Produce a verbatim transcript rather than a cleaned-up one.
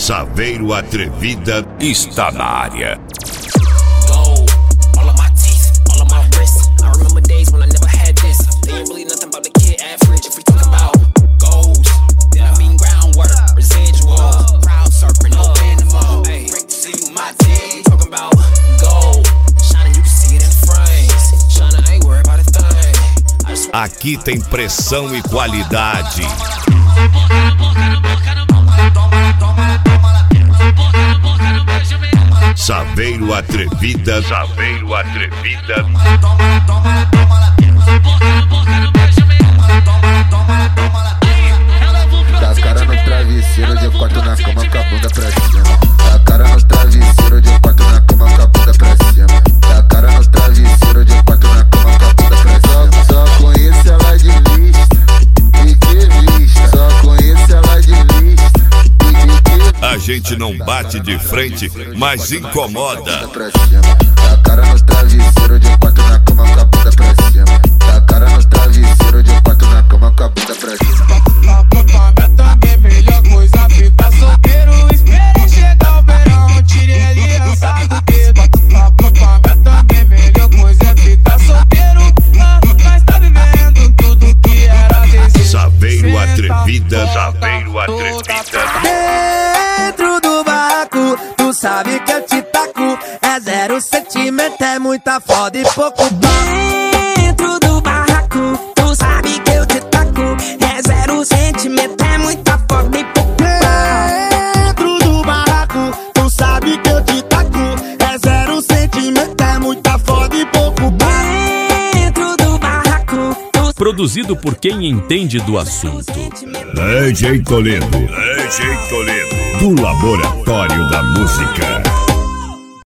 Saveiro Atrevida está na área. Aqui tem pressão e qualidade. Saveiro Atrevida, Saveiro Atrevida. Dá a cara no travesseiro, de quatro na cama com a bunda pra cima. Dá a cara no travesseiro, de quatro na cama com a bunda pra cima. Dá a cara no travesseiro, de quatro na cama com a bunda pra cima. Só conheço ela de vista e que vista. Só conheço ela de vista e que vista. A gente não bate de frente, mas incomoda. Dá a cara no travesseiro, de quatro na cama com a bunda pra cima. Dá a cara no travesseiro, de quatro na cama com a bunda pra cima. Saveiro Atrevida, Saveiro Atrevida. Dentro do barraco, tu sabe que eu te taco. É zero sentimento, é muita foda e pouco. Dentro do barraco, tu sabe que eu te taco. É zero sentimento, é muita foda e pouco. Dentro do barraco, tu sabe que eu te taco. É zero sentimento, é muita foda e pouco. Dentro do barraco. Produzido por quem entende do assunto. D J Toledo, D J Toledo, do Laboratório da Música.